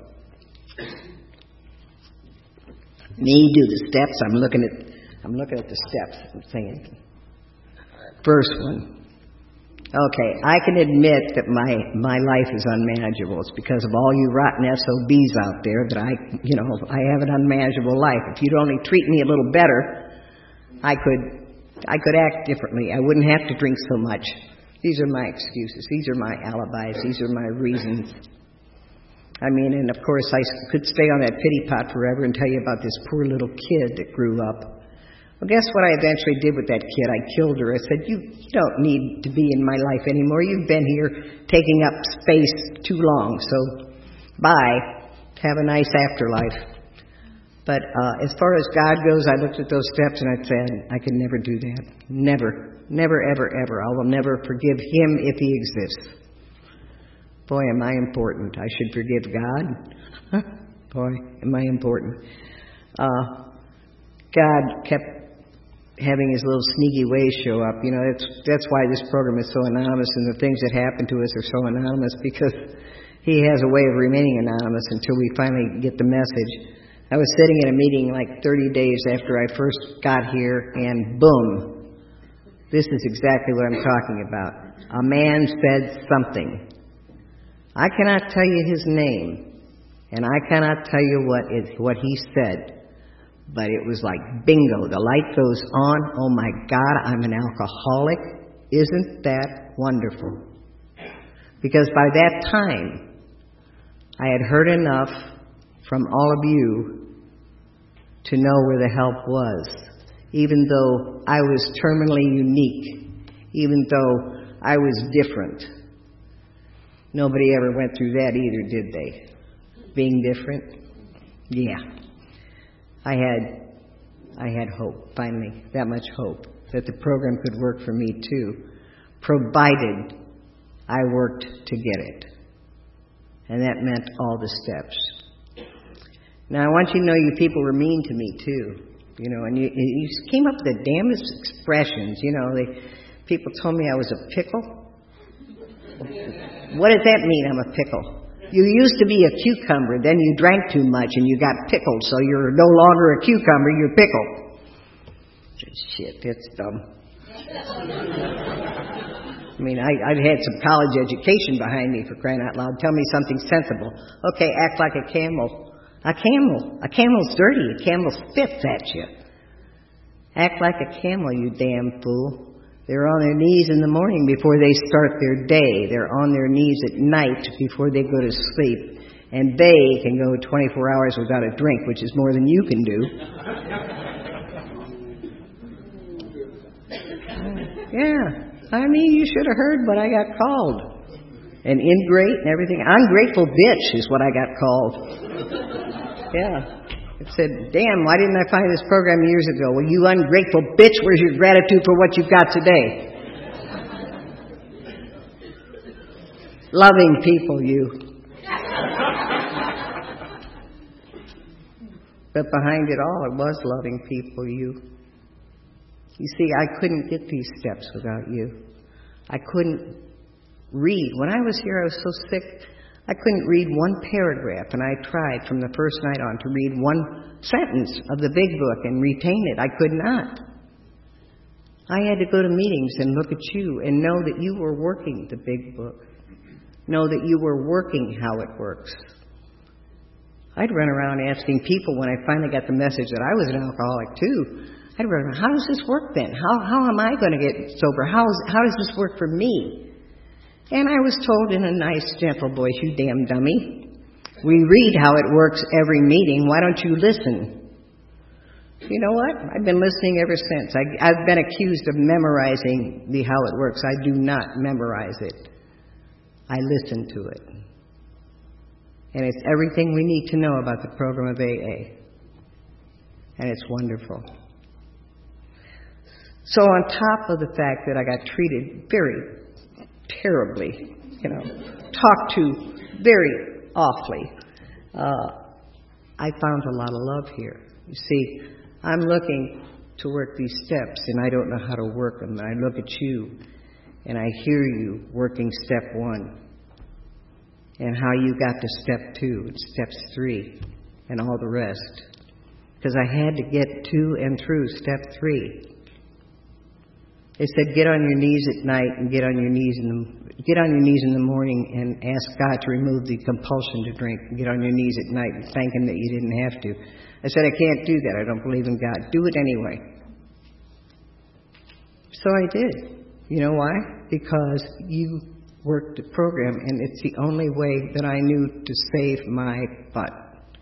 Speaker 2: Me do the steps. I'm looking at the steps. I'm saying, first one. Okay, I can admit that my life is unmanageable. It's because of all you rotten SOBs out there that I have an unmanageable life. If you'd only treat me a little better, I could act differently. I wouldn't have to drink so much. These are my excuses. These are my alibis. These are my reasons. I mean, and of course, I could stay on that pity pot forever and tell you about this poor little kid that grew up. Well, guess what I eventually did with that kid? I killed her. I said, you don't need to be in my life anymore. You've been here taking up space too long. So, bye. Have a nice afterlife. But as far as God goes, I looked at those steps and I said, I could never do that. Never. Never, ever, ever. I will never forgive him if he exists. Boy, am I important. I should forgive God. Boy, am I important. God kept having his little sneaky ways show up. That's why this program is so anonymous and the things that happen to us are so anonymous, because he has a way of remaining anonymous until we finally get the message. I was sitting in a meeting like 30 days after I first got here, and boom, this is exactly what I'm talking about. A man said something. I cannot tell you his name, and I cannot tell you what he said, but it was like bingo. The light goes on. Oh my God, I'm an alcoholic. Isn't that wonderful? Because by that time, I had heard enough from all of you to know where the help was. Even though I was terminally unique, even though I was different. Nobody ever went through that either, did they? Being different? Yeah. I had hope, finally, that much hope, that the program could work for me too, provided I worked to get it. And that meant all the steps. Now, I want you to know you people were mean to me too, and you came up with the damnedest expressions, people told me I was a pickle. What does that mean, I'm a pickle? You used to be a cucumber, then you drank too much and you got pickled, so you're no longer a cucumber, you're pickled. Shit, that's dumb. I mean, I've had some college education behind me, for crying out loud. Tell me something sensible. Okay, act like a camel. A camel. A camel's dirty. A camel spits at you. Act like a camel, you damn fool. They're on their knees in the morning before they start their day. They're on their knees at night before they go to sleep. And they can go 24 hours without a drink, which is more than you can do. Yeah. I mean, you should have heard what I got called. An ingrate and everything. Ungrateful bitch is what I got called. Yeah. It said, damn, why didn't I find this program years ago? Well, you ungrateful bitch, where's your gratitude for what you've got today? Loving people, you. But behind it all, it was loving people, you. You see, I couldn't get these steps without you. I couldn't read. When I was here, I was so sick, I couldn't read one paragraph, and I tried from the first night on to read one sentence of the big book and retain it. I could not. I had to go to meetings and look at you and know that you were working the big book. Know that you were working how it works. I'd run around asking people when I finally got the message that I was an alcoholic too. I'd run around, how does this work then? How am I going to get sober? How does this work for me? And I was told in a nice, gentle voice, you damn dummy. We read how it works every meeting. Why don't you listen? You know what? I've been listening ever since. I've been accused of memorizing how it works. I do not memorize it. I listen to it. And it's everything we need to know about the program of AA. And it's wonderful. So on top of the fact that I got treated very terribly, talked to very awfully, I found a lot of love here. You see, I'm looking to work these steps, and I don't know how to work them. And I look at you, and I hear you working step 1, and how you got to step 2, and steps 3, and all the rest. Because I had to get to and through step 3. They said, get on your knees at night and get on your knees in the morning and ask God to remove the compulsion to drink. And get on your knees at night and thank Him that you didn't have to. I said, I can't do that. I don't believe in God. Do it anyway. So I did. You know why? Because you worked the program, and it's the only way that I knew to save my butt.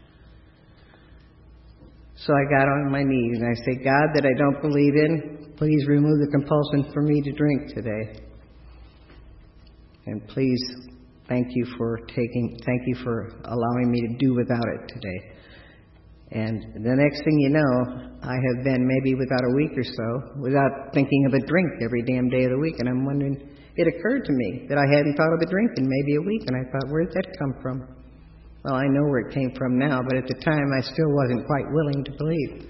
Speaker 2: So I got on my knees and I said, God, that I don't believe in, please remove the compulsion for me to drink today. And please, thank you for allowing me to do without it today. And the next thing you know, I have been maybe without a week or so, without thinking of a drink every damn day of the week. And I'm wondering, it occurred to me that I hadn't thought of a drink in maybe a week. And I thought, where did that come from? Well, I know where it came from now, but at the time I still wasn't quite willing to believe.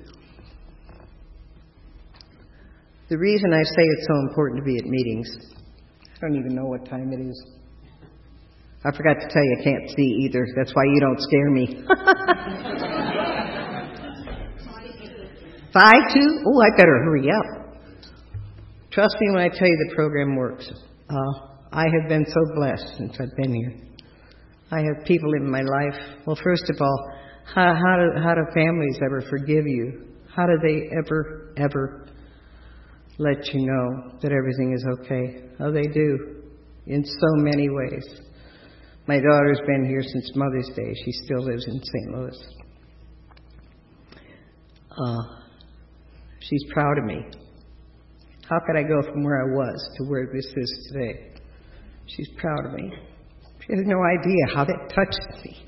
Speaker 2: The reason I say it's so important to be at meetings, I don't even know what time it is. I forgot to tell you I can't see either. That's why you don't scare me. 5-2? Oh, I better hurry up. Trust me when I tell you the program works. I have been so blessed since I've been here. I have people in my life. Well, first of all, how do families ever forgive you? How do they ever let you know that everything is okay? Oh, they do, in so many ways. My daughter's been here since Mother's Day. She still lives in St. Louis. She's proud of me. How could I go from where I was to where this is today? She's proud of me. She has no idea how that touches me.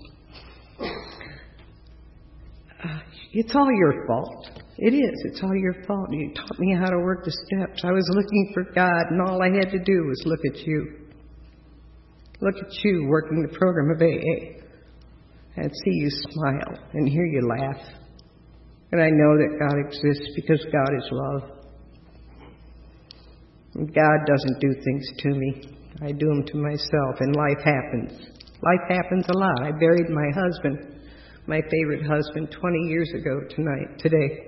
Speaker 2: It's all your fault. It is. It's all your fault. You taught me how to work the steps. I was looking for God, and all I had to do was look at you. Look at you working the program of AA and see you smile and hear you laugh. And I know that God exists because God is love. And God doesn't do things to me. I do them to myself, and life happens. Life happens a lot. I buried my husband, my favorite husband, 20 years ago today,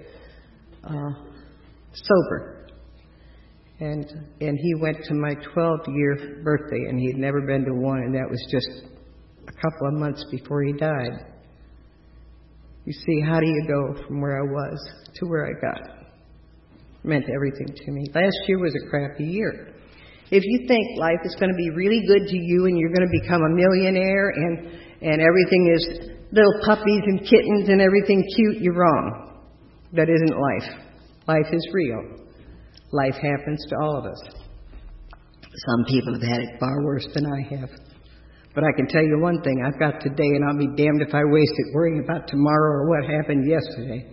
Speaker 2: sober. And he went to my 12-year birthday, and he had never been to one, and that was just a couple of months before he died. You see, how do you go from where I was to where I got? It meant everything to me. Last year was a crappy year. If you think life is going to be really good to you and you're going to become a millionaire and everything is little puppies and kittens and everything cute, you're wrong. That isn't life. Life is real. Life happens to all of us. Some people have had it far worse than I have. But I can tell you one thing. I've got today, and I'll be damned if I waste it worrying about tomorrow or what happened yesterday.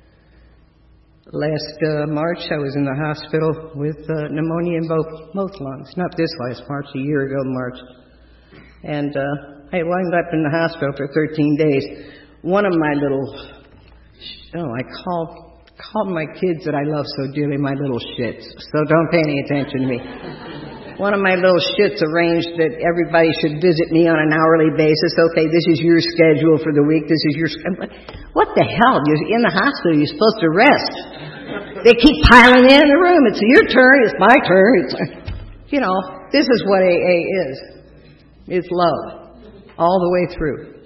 Speaker 2: Last March, I was in the hospital with pneumonia in both lungs. Not this last March, a year ago March. And I wound up in the hospital for 13 days. One of my I called my kids that I love so dearly my little shits. So don't pay any attention to me. One of my little shits arranged that everybody should visit me on an hourly basis. Okay, this is your schedule for the week. This is your... What the hell? You're in the hospital. You're supposed to rest. They keep piling in the room. It's your turn. It's my turn. This is what AA is. It's love. All the way through.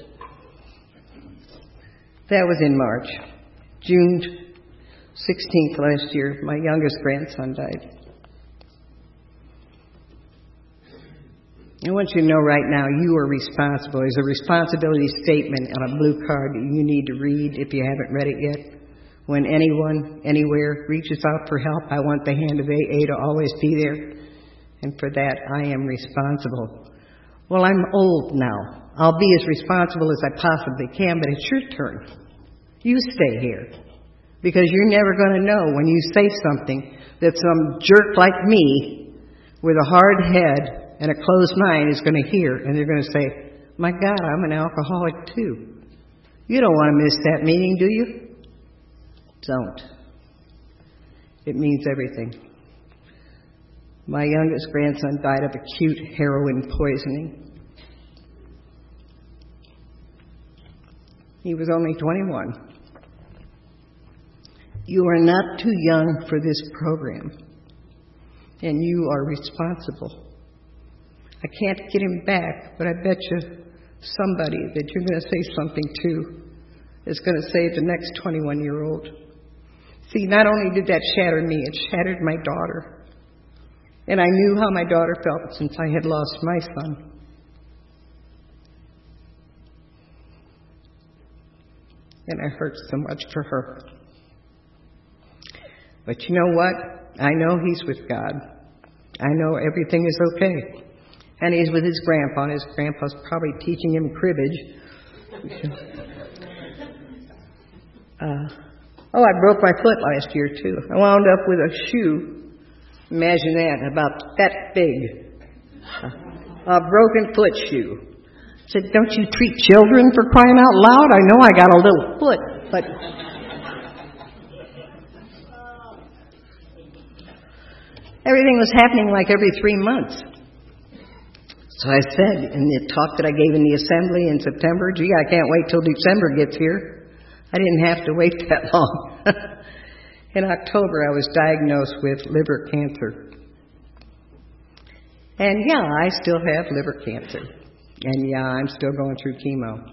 Speaker 2: That was in March. June 16th last year, my youngest grandson died. I want you to know right now, you are responsible. There's a responsibility statement on a blue card that you need to read if you haven't read it yet. When anyone, anywhere, reaches out for help, I want the hand of AA to always be there. And for that, I am responsible. Well, I'm old now. I'll be as responsible as I possibly can, but it's your turn. You stay here. Because you're never going to know when you say something that some jerk like me with a hard head and a closed mind is going to hear, and they're going to say, my God, I'm an alcoholic too. You don't want to miss that meeting, do you? Don't. It means everything. My youngest grandson died of acute heroin poisoning. He was only 21. You are not too young for this program, and you are responsible. I can't get him back, but I bet you somebody that you're going to say something to is going to save the next 21-year-old. See, not only did that shatter me, it shattered my daughter. And I knew how my daughter felt since I had lost my son. And it hurts so much for her. But you know what? I know he's with God. I know everything is okay. And he's with his grandpa. His grandpa's probably teaching him cribbage. I broke my foot last year, too. I wound up with a shoe. Imagine that, about that big. A broken foot shoe. I said, don't you treat children for crying out loud? I know I got a little foot, but... Everything was happening like every 3 months. So I said in the talk that I gave in the assembly in September, gee, I can't wait till December gets here. I didn't have to wait that long. In October, I was diagnosed with liver cancer. And yeah, I still have liver cancer. And yeah, I'm still going through chemo.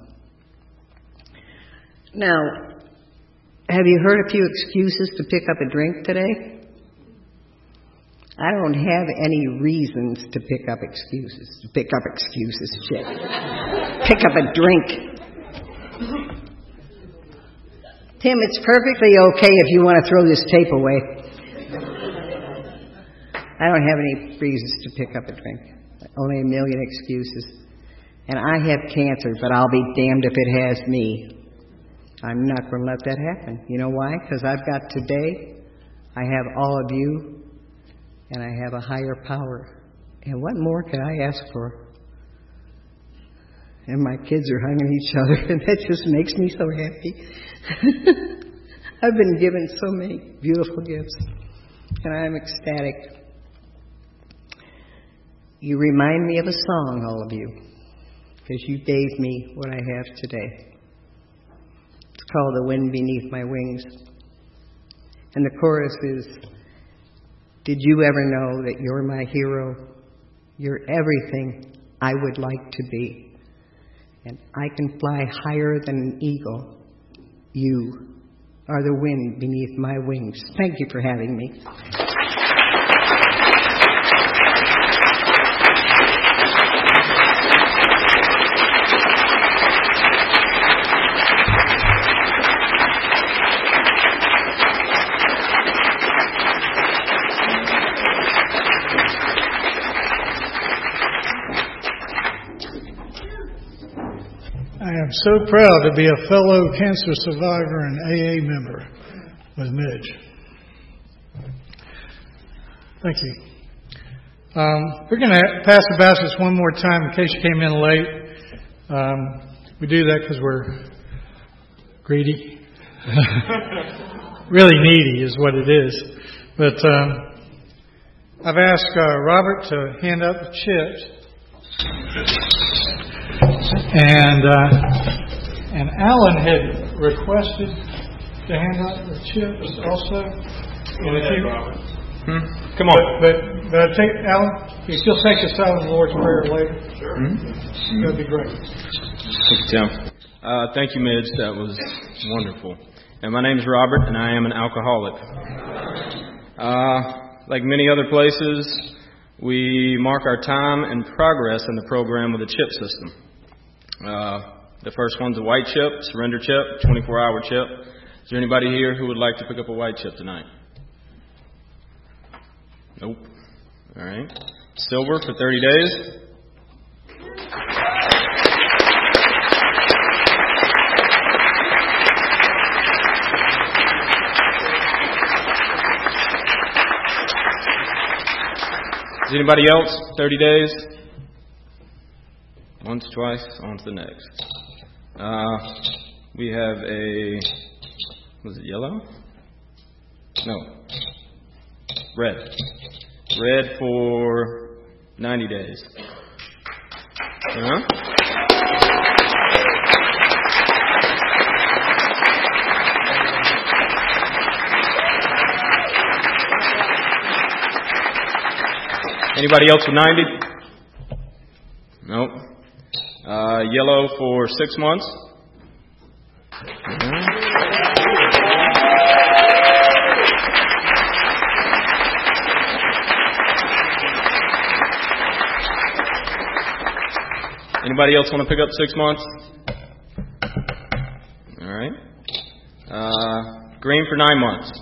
Speaker 2: Now, have you heard a few excuses to pick up a drink today? I don't have any reasons to pick up excuses. Shit. Pick up a drink. Tim, it's perfectly okay if you want to throw this tape away. I don't have any reasons to pick up a drink. Only a million excuses. And I have cancer, but I'll be damned if it has me. I'm not going to let that happen. You know why? Because I've got today, I have all of you, and I have a higher power. And what more could I ask for? And my kids are hugging each other, and that just makes me so happy. I've been given so many beautiful gifts, and I'm ecstatic. You remind me of a song, all of you, because you gave me what I have today. It's called The Wind Beneath My Wings. And the chorus is, did you ever know that you're my hero? You're everything I would like to be. And I can fly higher than an eagle. You are the wind beneath my wings. Thank you for having me.
Speaker 1: So proud to be a fellow cancer survivor and AA member with Midge. Thank you. We're going to pass the baskets one more time in case you came in late. We do that because we're greedy. Really needy is what it is. But I've asked Robert to hand out the chips. And Alan had requested to hand out the chips also.
Speaker 3: Go ahead, Robert. Come on.
Speaker 1: But I think, Alan, you still take us out of the Lord's Prayer later?
Speaker 3: Sure.
Speaker 1: That'd be great.
Speaker 3: Thank you, Tim. Thank you, Midge. That was wonderful. And my name is Robert, and I am an alcoholic. Like many other places, we mark our time and progress in the program with a chip system. The first one's a white chip, surrender chip, 24-hour chip. Is there anybody here who would like to pick up a white chip tonight? Nope. All right. Silver for 30 days. Is anybody else? 30 days? Once, twice, on to the next. We have a, was it yellow? No. Red. Red for 90 days. Anybody else with 90? Nope. Yellow for 6 months. Anybody else want to pick up 6 months? All right. Green for 9 months.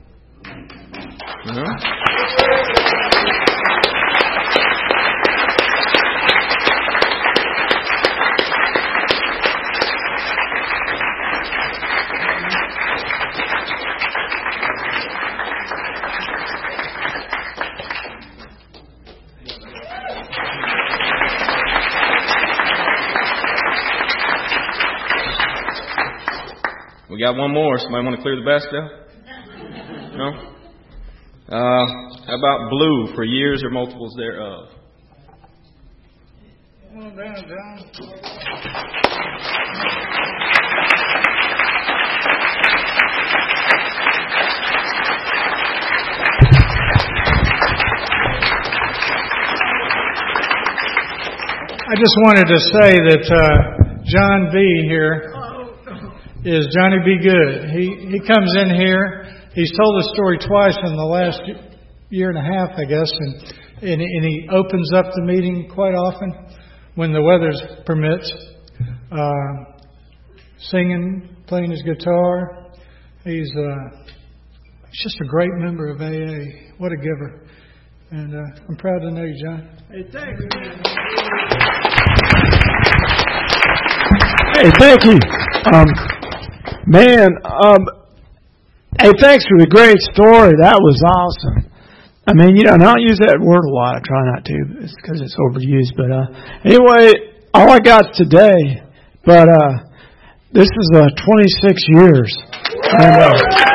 Speaker 3: We got one more. Somebody want to clear the basket out? No? How about blue for years or multiples thereof?
Speaker 1: Come on down, John. I just wanted to say that John B. here is Johnny B. Good. He comes in here. He's told the story twice in the last year and a half, I guess, and he opens up the meeting quite often when the weather permits, singing, playing his guitar. He's just a great member of AA. What a giver. And I'm proud to know you, John.
Speaker 4: Hey, thank you. Hey, thank you. Hey, thanks for the great story. That was awesome. I mean, and I don't use that word a lot. I try not to. It's because it's overused. But anyway, all I got today. But this is 26 years. And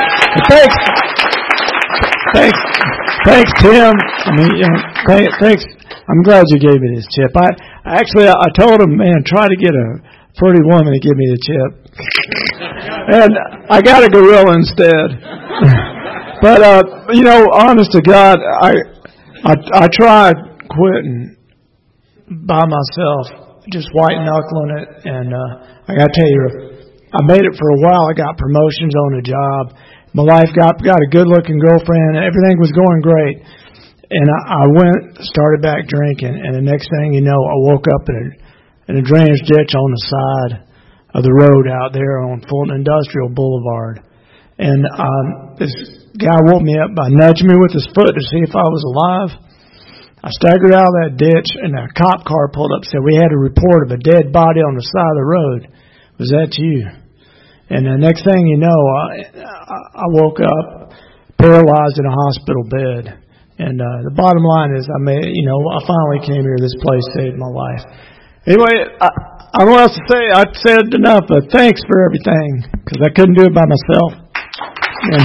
Speaker 4: thanks, Tim. I mean, thanks. I'm glad you gave me this chip. I told him, man, try to get a pretty woman to give me the chip. And I got a gorilla instead. But, honest to God, I tried quitting by myself, just white knuckling it. And I got to tell you, I made it for a while. I got promotions on the job. My life got a good-looking girlfriend. Everything was going great. And I started back drinking. And the next thing you know, I woke up in a drainage ditch on the side of the road out there on Fulton Industrial Boulevard. And this guy woke me up by nudging me with his foot to see if I was alive. I staggered out of that ditch, and a cop car pulled up and said, "We had a report of a dead body on the side of the road. Was that you?" And the next thing you know, I woke up paralyzed in a hospital bed. And the bottom line is, I finally came here. This place saved my life. Anyway, I don't know what else to say. I said enough, but thanks for everything, because I couldn't do it by myself. And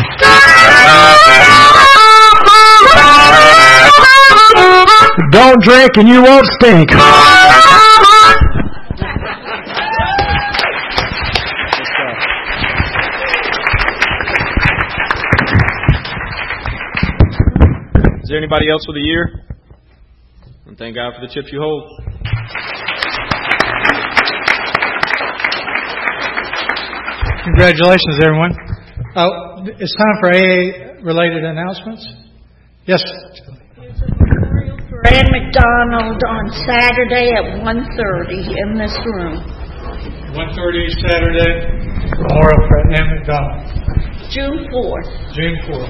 Speaker 4: don't drink and you won't stink.
Speaker 3: Is there anybody else with a year? And thank God for the chips you hold.
Speaker 1: Congratulations, everyone. It's time for AA-related announcements. Yes.
Speaker 5: There's a memorial for Ann McDonald on Saturday at 1:30 in this room.
Speaker 1: 1:30 Saturday, memorial for Ann McDonald.
Speaker 5: June 4th.
Speaker 1: June 4th.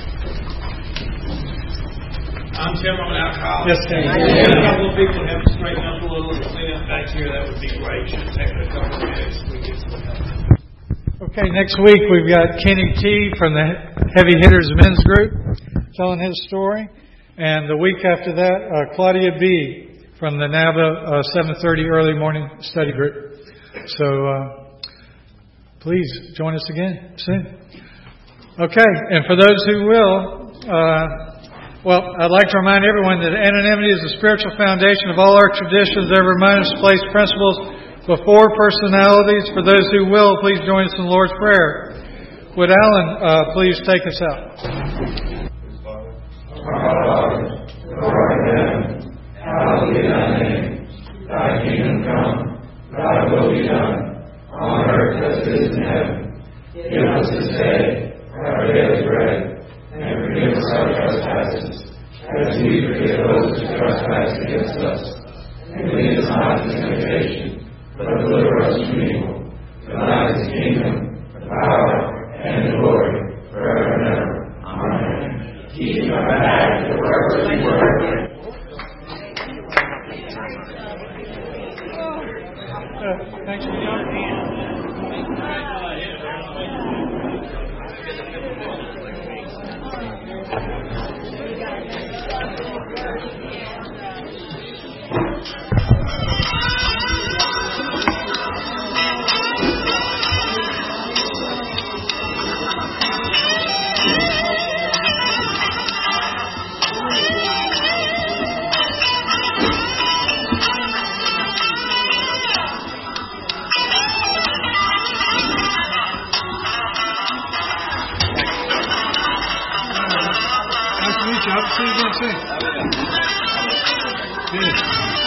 Speaker 4: I'm Tim. I'm an alcoholic.
Speaker 1: Yes, Tim.
Speaker 4: A couple of people have to straighten up a little and clean up back here. That would be great. Should take a couple of minutes. We get some help.
Speaker 1: Okay, next week we've got Kenny T. from the Heavy Hitters Men's Group telling his story. And the week after that, Claudia B. from the NABA 7:30 early morning study group. So please join us again soon. Okay, and for those who will, I'd like to remind everyone that anonymity is the spiritual foundation of all our traditions. They remind us to place principles before personalities. For those who will, please join us in the Lord's Prayer. Would Alan please take us out?
Speaker 6: Our Father, who art in heaven, hallowed be thy name. Thy kingdom come, thy will be done, on earth as it is in heaven. Give us this day our daily bread, and forgive us our trespasses, as we forgive those who trespass against us. And lead us not into temptation, but deliver us from evil. For thine is the kingdom, the power, and the glory, forever and ever. Amen. Keep my back to wherever you work.
Speaker 1: Thanks for the Nice to meet you. I'll see you again soon.